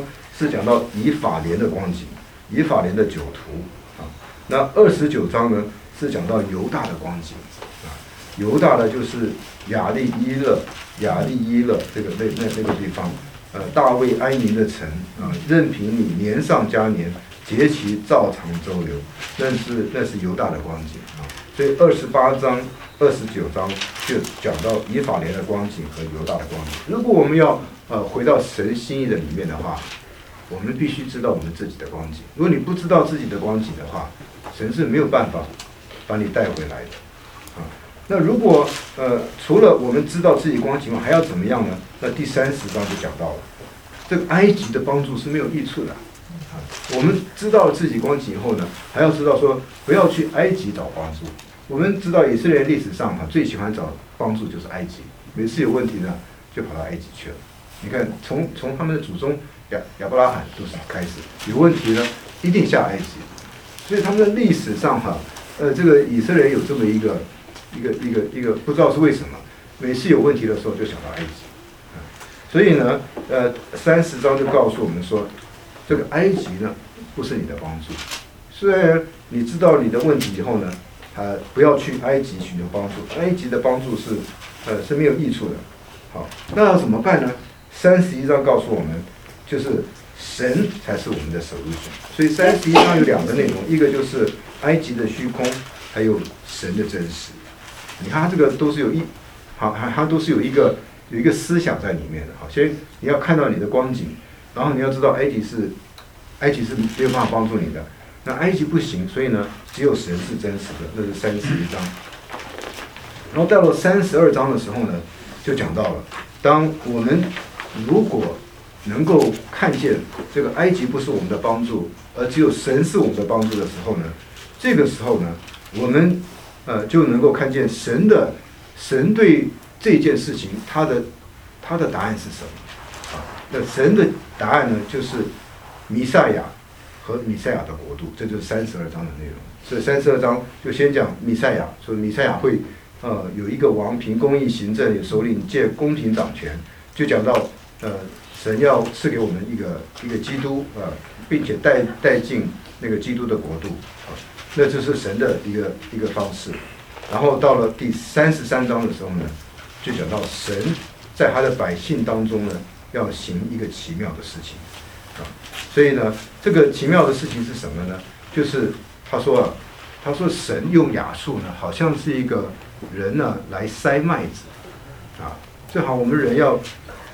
是讲到以法莲的光景，以法莲的酒徒啊。那二十九章呢是讲到犹大的光景啊，犹大的就是亚利伊勒，亚利伊勒这个那那那个地方，呃，大卫安营的城啊，任凭你年上加年，节期照常周流，那是那是犹大的光景啊。所以二十八章、二十九章就讲到以法莲的光景和犹大的光景。如果我们要呃回到神心意的里面的话，我们必须知道我们自己的光景。如果你不知道自己的光景的话，神是没有办法把你带回来的啊。那如果呃除了我们知道自己光景外，还要怎么样呢？那第三十章就讲到了，这个埃及的帮助是没有益处的啊。我们知道了自己光景以后呢，还要知道说不要去埃及找帮助。我们知道以色列人历史上哈最喜欢找帮助就是埃及，每次有问题呢就跑到埃及去了。你看从从他们的祖宗亚亚伯拉罕都是开始有问题呢，一定下埃及。所以他们的历史上哈，呃，这个以色列人有这么一个一个一个一个不知道是为什么，每次有问题的时候就想到埃及。啊、所以呢，呃，三十章就告诉我们说，这个埃及呢不是你的帮助。虽然你知道你的问题以后呢。呃，不要去埃及寻求帮助，埃及的帮助是，呃，是没有益处的。好，那要怎么办呢？三十一章告诉我们，就是神才是我们的守护神。所以三十一章有两个内容，一个就是埃及的虚空，还有神的真实。你看，它这个都是有一，好，它它都是有一个有一个思想在里面的。好，先你要看到你的光景，然后你要知道埃及是，埃及是没有办法帮助你的。那埃及不行，所以呢，只有神是真实的，那是三十一章。然后到了三十二章的时候呢，就讲到了，当我们如果能够看见这个埃及不是我们的帮助，而只有神是我们的帮助的时候呢，这个时候呢，我们呃就能够看见神的神对这件事情他的他的答案是什么啊？那神的答案呢，就是弥赛亚。和弥赛亚的国度，这就是三十二章的内容。所以三十二章就先讲弥赛亚，说弥赛亚会呃有一个王凭公义行政，有首领借公平掌权，就讲到呃神要赐给我们一个一个基督啊、呃，并且带带进那个基督的国度啊、呃，那这是神的一个一个方式。然后到了第三十三章的时候呢，就讲到神在他的百姓当中呢，要行一个奇妙的事情。啊，所以呢，这个奇妙的事情是什么呢？就是他说啊，他说神用亚述呢，好像是一个人呢来筛麦子，啊，最好我们人要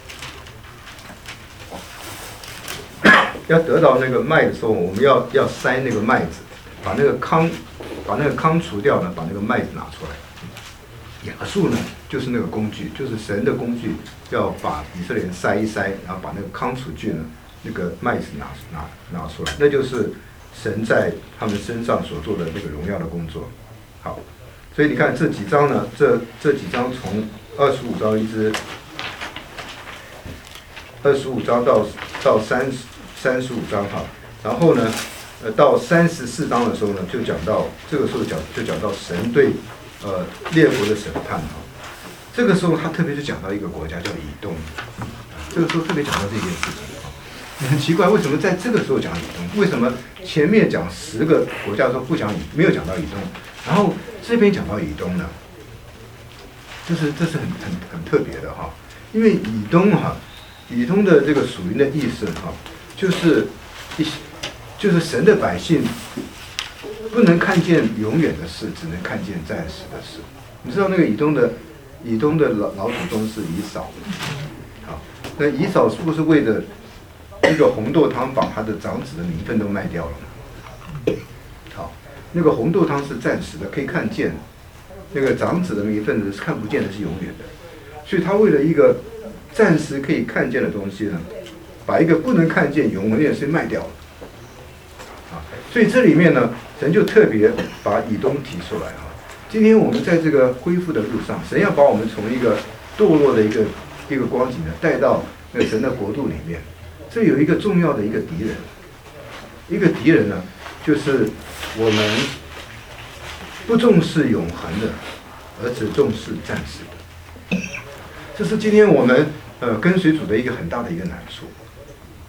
要得到那个麦的时候，我们要要筛那个麦子，把那个糠把那个糠除掉呢，把那个麦子拿出来。亚述呢，就是那个工具，就是神的工具，要把以色列人筛一筛，然后把那个糠除去呢。那个麦子拿拿拿出来，那就是神在他们身上所做的那个荣耀的工作。好，所以你看这几章呢，这这几章从二十五章一直二十五章到到三三十五章哈，然后呢，呃，到三十四章的时候呢，就讲到这个时候讲就讲到神对呃列国的审判哈。这个时候他特别就讲到一个国家叫以东，这个时候特别讲到这件事情。很奇怪，为什么在这个时候讲以东？为什么前面讲十个国家的时候不讲以，没有讲到以东，然后这边讲到以东呢？这是这是很很很特别的哈，因为以东哈，以东的这个属灵的意思哈，就是一就是神的百姓不能看见永远的事，只能看见暂时的事。你知道那个以东的以东的老老祖宗是以扫，好，那以扫是不是为了一个红豆汤把他的长子的名分都卖掉了嘛？好，那个红豆汤是暂时的，可以看见；那个长子的名分是看不见的，是永远的。所以他为了一个暂时可以看见的东西呢，把一个不能看见永远的事卖掉了。啊，所以这里面呢，神就特别把以东提出来哈。今天我们在这个恢复的路上，神要把我们从一个堕落的一个一个光景呢，带到那个神的国度里面。这有一个重要的一个敌人，一个敌人呢，就是我们不重视永恒的，而只重视暂时的。这是今天我们呃跟随主的一个很大的一个难处。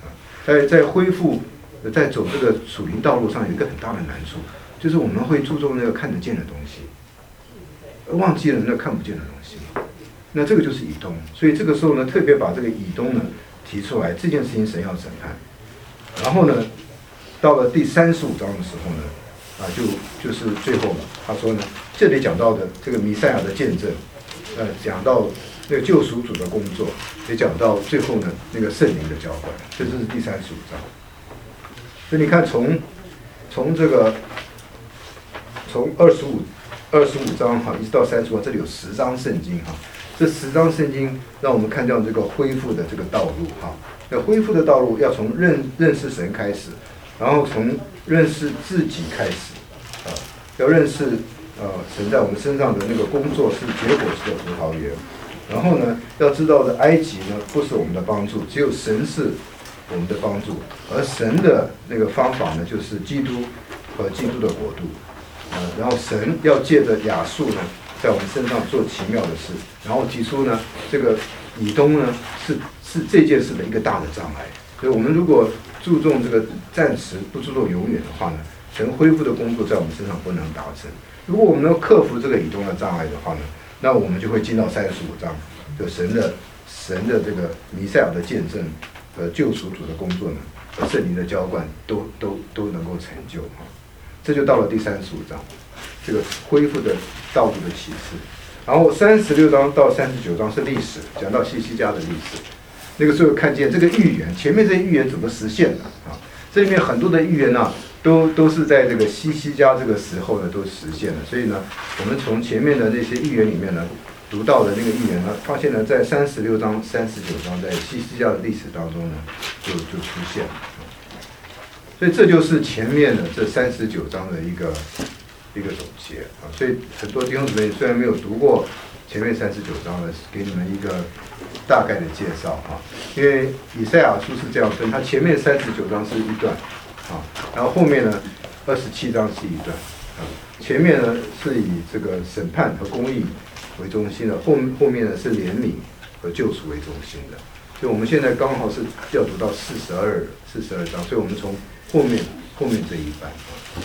在在恢复，在走这个属灵道路上有一个很大的难处，就是我们会注重那个看得见的东西，忘记了那个看不见的东西。那这个就是以东，所以这个时候呢，特别把这个以东呢提出来，这件事情神要审判。然后呢，到了第三十五章的时候呢，啊，就就是最后了。他说呢，这里讲到的这个弥赛亚的见证，呃，讲到那个救赎主的工作，也讲到最后呢那个圣灵的浇灌，这就是第三十五章。所以你看从，从这个从二十五二十五章哈，一直到三十五，这里有十章圣经哈。这十章圣经让我们看到这个恢复的这个道路哈。那恢复的道路要从认认识神开始，然后从认识自己开始，啊，要认识呃神在我们身上的那个工作是结果式的葡萄园。然后呢，要知道的埃及呢不是我们的帮助，只有神是我们的帮助，而神的那个方法呢就是基督和基督的国度，呃，然后神要借着亚述呢在我们身上做奇妙的事，然后提出呢这个以东呢是是这件事的一个大的障碍，所以我们如果注重这个暂时，不注重永远的话呢，神恢复的工作在我们身上不能达成。如果我们能克服这个以东的障碍的话呢，那我们就会进到三十五章，就神的神的这个弥赛亚的见证和救赎主的工作呢，和圣灵的浇灌都都都能够成就啊，这就到了第三十五章。这个恢复的道路的启示，然后三十六章到三十九章是历史，讲到西西家的历史。那个时候看见这个预言，前面这些预言怎么实现的啊？这里面很多的预言呢、啊，都都是在这个西西家这个时候呢都实现了。所以呢，我们从前面的那些预言里面呢，读到的那个预言呢，发现呢，在三十六章、三十九章在西西家的历史当中呢，就就出现了。所以这就是前面的这三十九章的一个。一个总结啊，所以很多弟兄姊妹虽然没有读过前面三十九章呢，给你们一个大概的介绍啊。因为以赛亚书是这样分，它前面三十九章是一段啊，然后后面呢二十七章是一段啊。前面呢是以这个审判和公义为中心的，后后面呢是怜悯和救赎为中心的。所以我们现在刚好是要读到四十二四十二章，所以我们从后面后面这一半啊。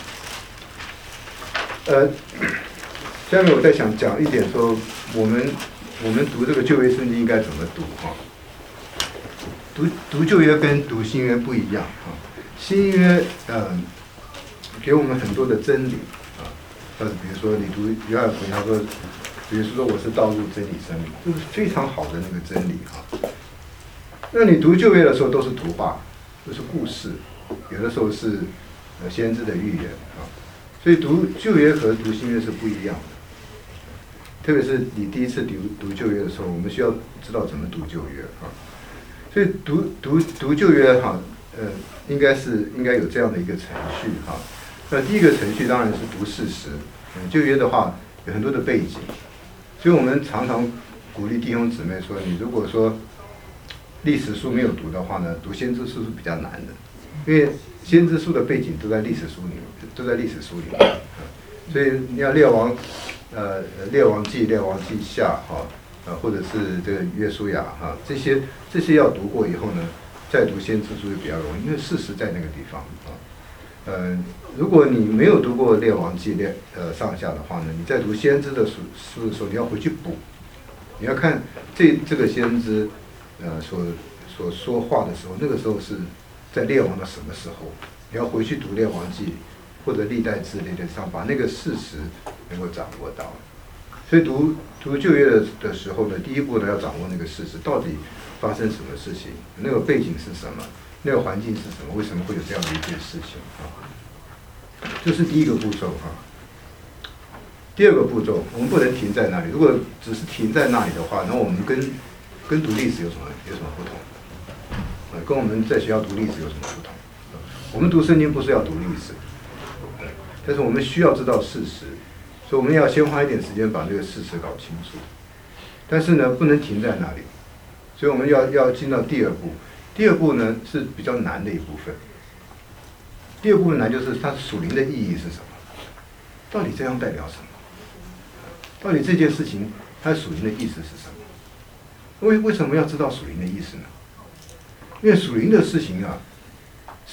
呃，下面我在想讲一点说，我们我们读这个旧约圣经应该怎么读哈？读读旧约跟读新约不一样哈。新约呃给我们很多的真理啊，但是比如说你读约翰福音，他说，比如说我是道路、真理、生命，这是非常好的那个真理哈。那你读旧约的时候都是图画，都是故事，有的时候是呃先知的预言啊。所以读旧约和读新约是不一样的，特别是你第一次读读旧约的时候，我们需要知道怎么读旧约啊。所以读读读旧约哈，呃，应该是应该有这样的一个程序哈。那第一个程序当然是读事实，嗯，旧约的话有很多的背景，所以我们常常鼓励弟兄姊妹说，你如果说历史书没有读的话呢，读先知书是比较难的，因为先知书的背景都在历史书里面，都在历史书里面，所以你要列王，呃，列王记、列王记下哈，呃，或者是这个约书亚哈，这些这些要读过以后呢，再读先知书就比较容易，因为事实在那个地方啊。呃，如果你没有读过列王记列呃上下的话呢，你在读先知的书书的时候，你要回去补，你要看这这个先知呃所所说话的时候，那个时候是。在列王的什么时候，你要回去读列王记或者历代志类的上，把那个事实能够掌握到。所以读读旧约的的时候呢，第一步呢要掌握那个事实，到底发生什么事情，那个背景是什么，那个环境是什么，为什么会有这样的一件事情啊？这是第一个步骤啊。第二个步骤，我们不能停在那里。如果只是停在那里的话，那我们跟跟读历史有什么有什么不同？跟我们在学校读历史有什么不同？我们读圣经不是要读历史，但是我们需要知道事实，所以我们要先花一点时间把这个事实搞清楚。但是呢，不能停在那里，所以我们要要进到第二步。第二步呢是比较难的一部分。第二步的难就是它属灵的意义是什么？到底这样代表什么？到底这件事情它属灵的意思是什么？为为什么要知道属灵的意思呢？因为属灵的事情啊，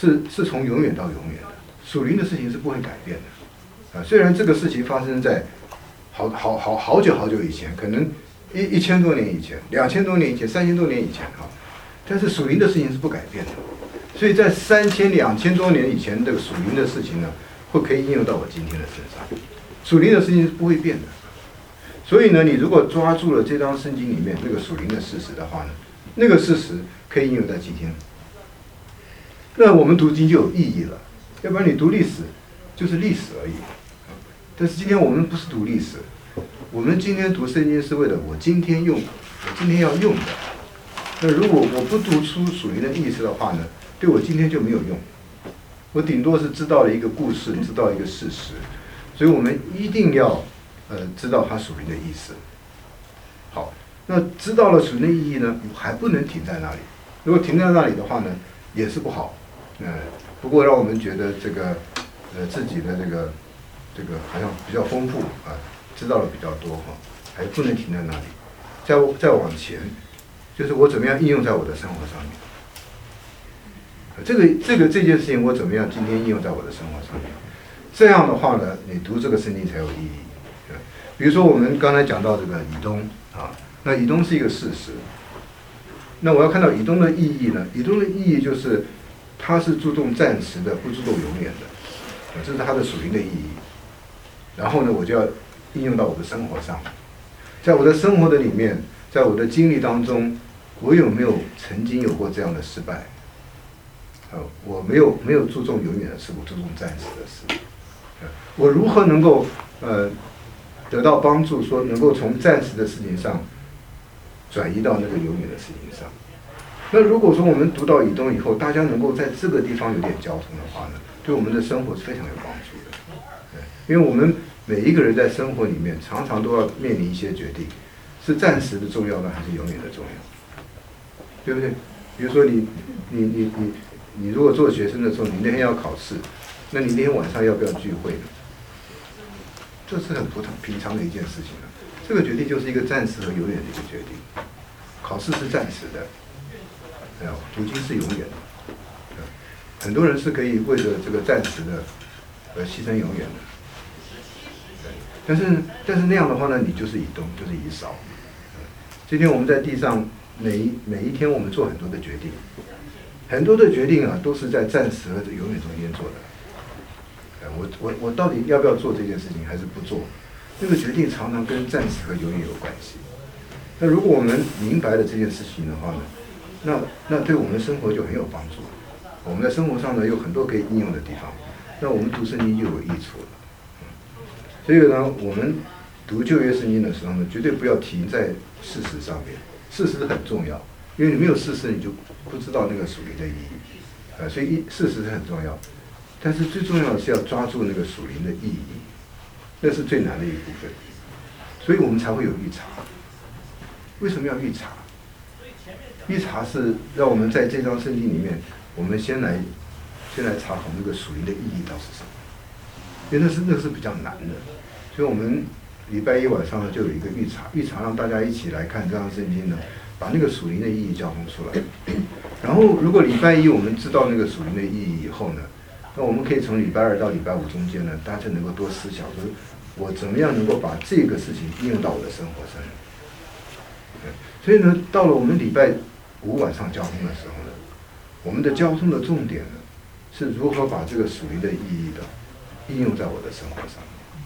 是是从永远到永远的，属灵的事情是不会改变的。啊，虽然这个事情发生在好好好好久好久以前，可能一一千多年以前、两千多年以前、三千多年以前哈，但是属灵的事情是不改变的。所以在三千两千多年以前这个属灵的事情呢，会可以应用到我今天的身上。属灵的事情是不会变的。所以呢，你如果抓住了这张圣经里面那个属灵的事实的话呢，那个事实可以应用在今天。那我们读经就有意义了，要不然你读历史就是历史而已。但是今天我们不是读历史，我们今天读圣经是为了我今天用，我今天要用的。那如果我不读出属灵的意思的话呢，对我今天就没有用。我顶多是知道了一个故事，知道一个事实，所以我们一定要呃知道它属灵的意思。好，那知道了属灵的意义呢，还不能停在那里。如果停在那里的话呢，也是不好。呃，不过让我们觉得这个呃自己的这个这个好像比较丰富啊，知道的比较多哈，还不能停在那里。再再往前，就是我怎么样应用在我的生活上面。这个这个这件事情我怎么样今天应用在我的生活上面？这样的话呢，你读这个圣经才有意义。比如说我们刚才讲到这个以东啊，那以东是一个事实。那我要看到以东的意义呢？以东的意义就是它是注重暂时的，不注重永远的，这是它的属灵的意义。然后呢，我就要应用到我的生活上，在我的生活的里面，在我的经历当中，我有没有曾经有过这样的失败？呃，我没有没有注重永远的事，我注重暂时的事。呃，我如何能够呃得到帮助，说能够从暂时的事情上转移到那个永远的事情上？那如果说我们读到以东以后，大家能够在这个地方有点交通的话呢，对我们的生活是非常有帮助的。因为我们每一个人在生活里面常常都要面临一些决定，是暂时的重要呢，还是永远的重要？对不对？比如说你你你你你如果做学生的时候，你那天要考试，那你那天晚上要不要聚会呢？这是很普通平常的一件事情了。这个决定就是一个暂时和永远的一个决定。考试是暂时的，哎呦，读经是永远的。很多人是可以为了这个暂时的而牺牲永远的。但是但是那样的话呢，你就是以东，就是以扫。今天我们在地上每一每一天，我们做很多的决定，很多的决定啊，都是在暂时和永远中间做的。我我我到底要不要做这件事情，还是不做？那个决定常常跟暂时和永远有关系。那如果我们明白了这件事情的话呢，那那对我们生活就很有帮助。我们在生活上呢有很多可以应用的地方，那我们读圣经就有益处了。所以呢，我们读旧约圣经的时候呢，绝对不要停在事实上面。事实很重要，因为你没有事实，你就不知道那个属灵的意义。呃，所以事实是很重要，但是最重要的是要抓住那个属灵的意义，那是最难的一部分。所以我们才会有预查。为什么要预查？预查是让我们在这张圣经里面，我们先来先来查考那个属灵的意义到底是什么。因为那是那是比较难的，所以我们礼拜一晚上呢就有一个预查，预查让大家一起来看这张圣经呢，把那个属灵的意义交通出来。然后如果礼拜一我们知道那个属灵的意义以后呢，那我们可以从礼拜二到礼拜五中间呢，大家能够多思想，说我怎么样能够把这个事情应用到我的生活上。所以呢，到了我们礼拜五晚上交通的时候呢，我们的交通的重点呢，是如何把这个属灵的意义的应用在我的生活上。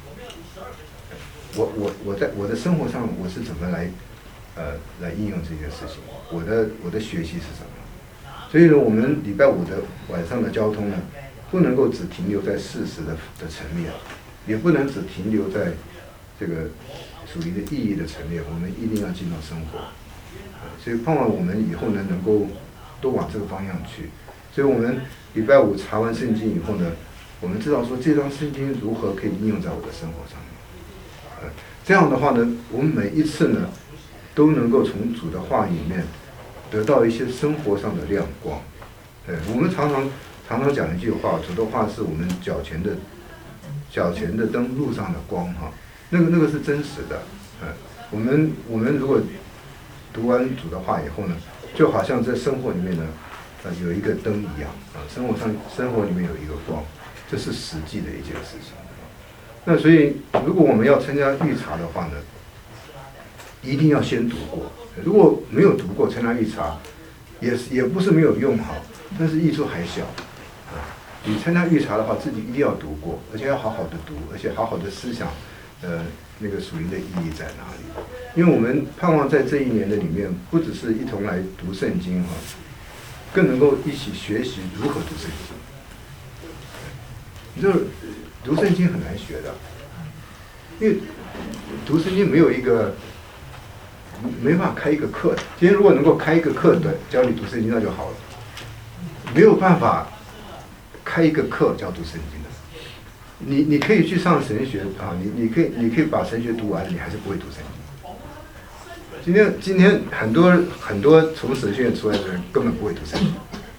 我我我在我的生活上我是怎么来呃来应用这件事情？我的我的学习是什么？所以呢，我们礼拜五的晚上的交通呢，不能够只停留在事实的的层面，也不能只停留在这个属灵的意义的层面，我们一定要进到生活。所以盼望我们以后呢，能够都往这个方向去。所以我们礼拜五查完圣经以后呢，我们知道说这张圣经如何可以应用在我的生活上面。呃，这样的话呢，我们每一次呢，都能够从主的话里面得到一些生活上的亮光。呃，我们常常常常讲一句话，主的话是我们脚前的脚前的灯，路上的光哈。那个那个是真实的。呃，我们我们如果读完主的话以后呢，就好像在生活里面呢， 呃有一个灯一样啊，生活上生活里面有一个光，这是实际的一件事情。那所以如果我们要参加预查的话呢，一定要先读过。如果没有读过参加预查，也是也不是没有用哈，但是益处还小。啊，你参加预查的话，自己一定要读过，而且要好好的读，而且好好的思想，呃，那个属灵的意义在哪里？因为我们盼望在这一年的里面，不只是一同来读圣经哈，更能够一起学习如何读圣经。你知道，读圣经很难学的，因为读圣经没有一个。没办法开一个课的。今天如果能够开一个课的教你读圣经，那就好了。没有办法开一个课教读圣经的。你你可以去上神学啊，你你可以你可以把神学读完，你还是不会读圣经。今天今天很多很多从神学院出来的人根本不会读圣经，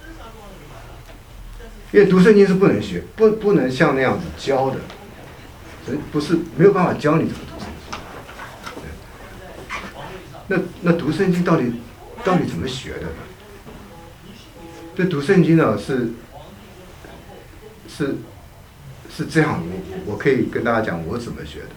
因为读圣经是不能学，不不能像那样子教的，神不是没有办法教你怎么读圣经。那那读圣经到底到底怎么学的呢？这读圣经呢是是是这样，我我可以跟大家讲我怎么学的。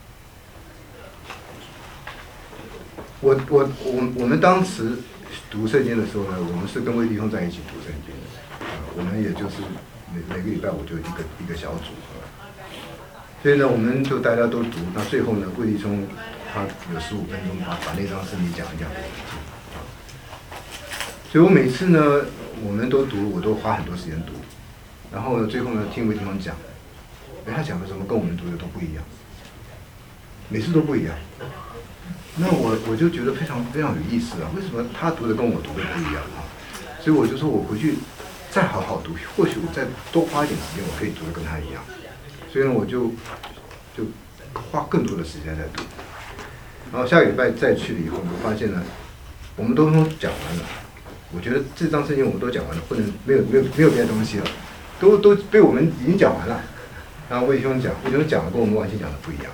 我我我我们当时读圣经的时候呢，我们是跟魏弟兄在一起读圣经的，呃、我们也就是每每个礼拜我就一个一个小组，所以呢我们就大家都读，那最后呢魏弟兄。他有十五分钟把把那张圣经讲一讲给我们听，啊，所以我每次呢，我们都读，我都花很多时间读，然后呢，最后呢，听魏弟兄讲，哎，他讲的什么跟我们读的都不一样，每次都不一样。那我我就觉得非常非常有意思啊，为什么他读的跟我读的不一样啊？所以我就说我回去再好好读，或许我再多花一点时间，我可以读的跟他一样。所以呢，我就就花更多的时间在读。然后下个礼拜再去了以后，我发现呢，我们都讲完了。我觉得这张圣经我们都讲完了，不能没有没有没有别的东西了，都都被我们已经讲完了。然后魏兄讲，魏兄讲的跟我们完全讲的不一样。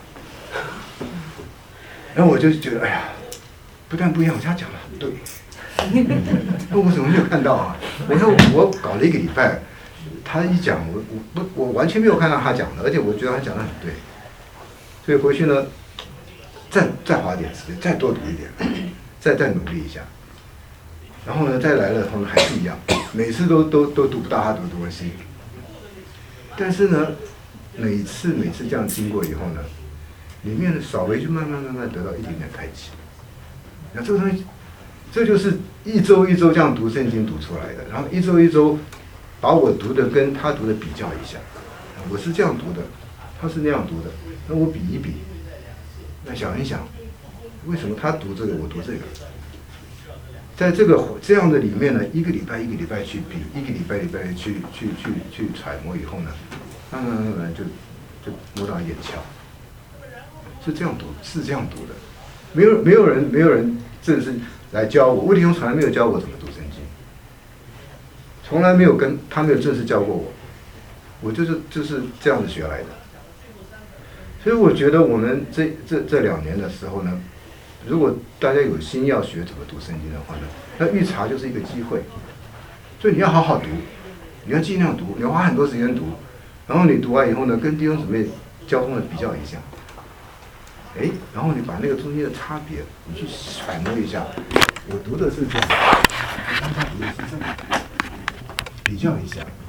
然后我就觉得，哎呀，不但不一样，他讲的很对。那我怎么没有看到啊？我说我搞了一个礼拜，他一讲，我我不我完全没有看到他讲的，而且我觉得他讲的很对。所以回去呢。再再花点时间，再多读一点，再再努力一下，然后呢，再来了以后还是一样，每次都都都读不到他读的东西。但是呢，每次每次这样经过以后呢，里面稍微就慢慢慢慢得到一点点开启。那这个东西，这就是一周一周这样读圣经读出来的，然后一周一周把我读的跟他读的比较一下，我是这样读的，他是那样读的，那我比一比。那想一想，为什么他读这个，我读这个？在这个这样的里面呢，一个礼拜一个礼拜去比，一个礼拜礼拜去去去去揣摩以后呢，慢慢慢慢就就摸到眼窍。是这样读，是这样读的。没有没有人没有人正式来教我，魏弟兄从来没有教我怎么读圣经，从来没有跟他没有正式教过我，我就是就是这样子学来的。所以我觉得我们这这这两年的时候呢，如果大家有心要学怎么读圣经的话呢，那预查就是一个机会。所以你要好好读，你要尽量读，你要花很多时间读，然后你读完以后呢，跟弟兄姊妹交通的比较一下，哎，然后你把那个中间的差别，你去揣摩一下，我读的是这样，他读的是这样，比较一下。